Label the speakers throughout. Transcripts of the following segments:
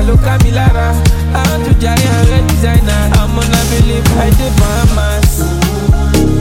Speaker 1: ló ká mi lára. I want to giant red designer. I'm unavailable, I dey Bahamas.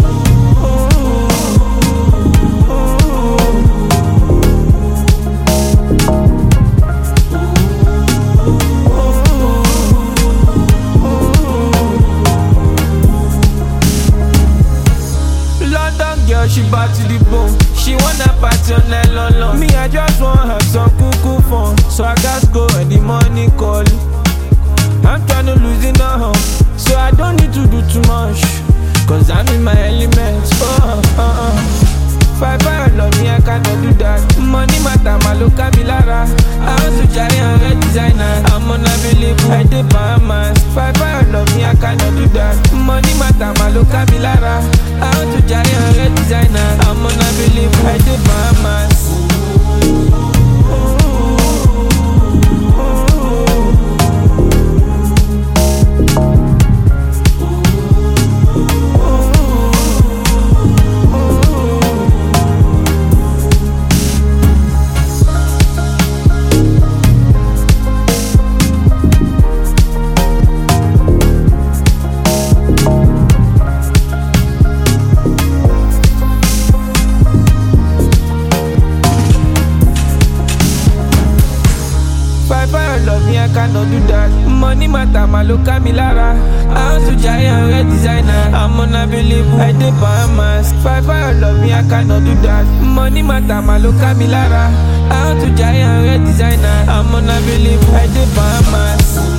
Speaker 1: London girl, she bad to the bone. She wanna party on night long. Me, I just want have some cool fun. So I gotta go when the money call. I'm tryna lose in a home, so I don't need to do too much. Cause I'm in my element. Five love me, I cannot do that. Money matter, my look at me lara. I want to giant red designer. I'm unavailable, I dey Bahamas. Five love me, I cannot do that. Money matter, my look at me lara. I want to giant red designer. I'm unavailable, I dey Bahamas. Love me, I cannot do that. Money matter, my look at me lara. I want to giant red designer. I'm unavailable, I dey Bahamas. Five love me, I cannot do that. Money matter, my look at me lara. I want to giant red designer. I'm unavailable, I dey Bahamas.